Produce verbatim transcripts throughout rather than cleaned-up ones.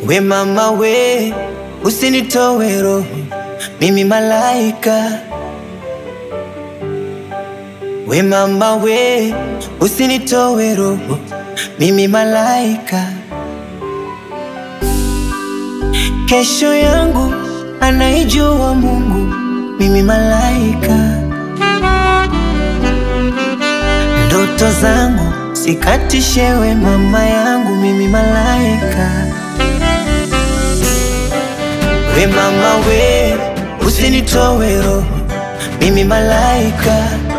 We mama we, usinitowe roho, mimi malaika. We mama we, usinitowe roho, mimi malaika. Kesho yangu anaijua Mungu, mimi malaika. Ndoto zangu sikatishewe mama yangu, mimi malaika. We mama we, usinitowe roho, mimi malaika.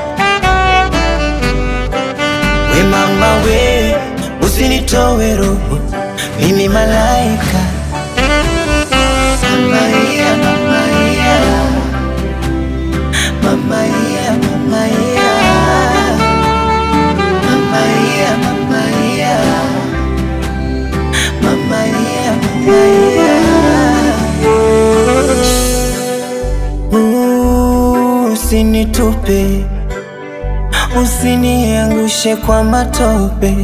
We mama we, usinitowe roho, mimi malaika. Mama yeah, mama yeah. Mama yeah, mama yeah. Mama yeah, mama yeah. Mama yeah, mama yeah. Uh, usinitupe, usiniangushe kwa matope.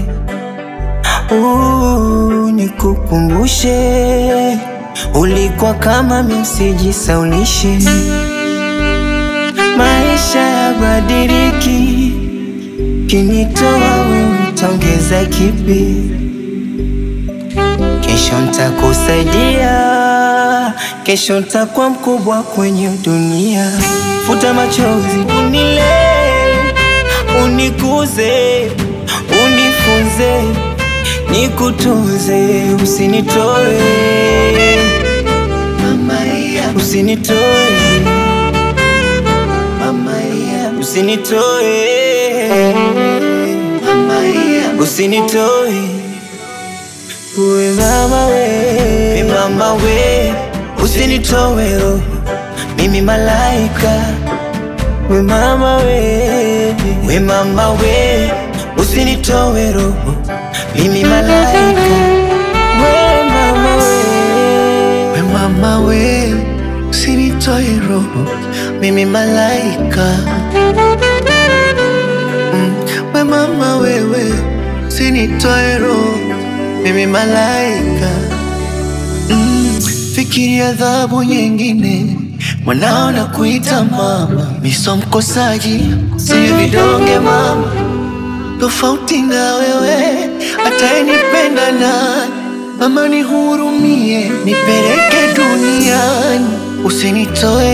Uh, nikukumbushe ulikuwa kama mimi, usijisaulishe. Maisha yabadiliki, kinitoa wewe utaongeza kipi? Kesho nitakusaidia, kesho nitakuwa mkubwa kwenye dunia. Futa machozi unilee, unikuze, unifunze, nikutunze, usinitoe mama yeah, usinitoe mama yeah, usinitoe mama yeah, usinitoe. We mama we, we mama we, usinitoe roho, mimi malaika. We mama we, we mama we, usinitoe roho, mimi malaika. We mama we, we mama we, usinitoe roho, mimi malaika. mm. We mama wewe, usinitoe roho, mimi malaika. mm. Fikiri adhabu nyingine, mwanao na kuita mama. Miso mkosaji, siyo vidonge mama. Tofauti na wewe, atayenipenda nani? Mama nihurumie, nipeleke duniani. Usinitoe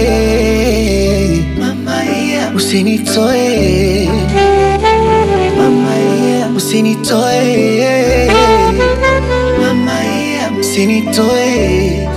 mama yeah, usinitoe mama yeah, usinitoe mama yeah, usinitoe.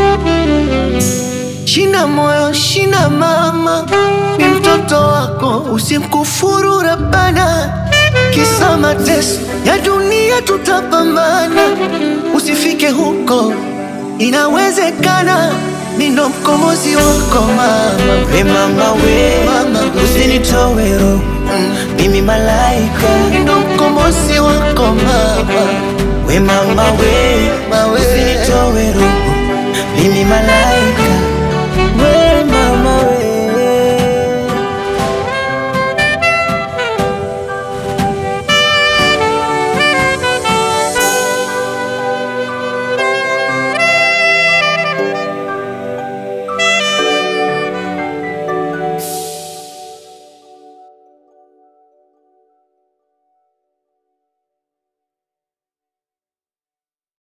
Shina moyo, shina mama, ni mtoto wako, usimkufuru Rabbana. Kisa mateso ya dunia tutapambana, usifike huko, inawezekana. Mimi ndo mkombozi wako mama. we mama we, mama usinitowe roho, mimi malaika. Mimi ndo mkombozi wako mama. We mama we, Mama we, usinitowe roho, mimi malaika.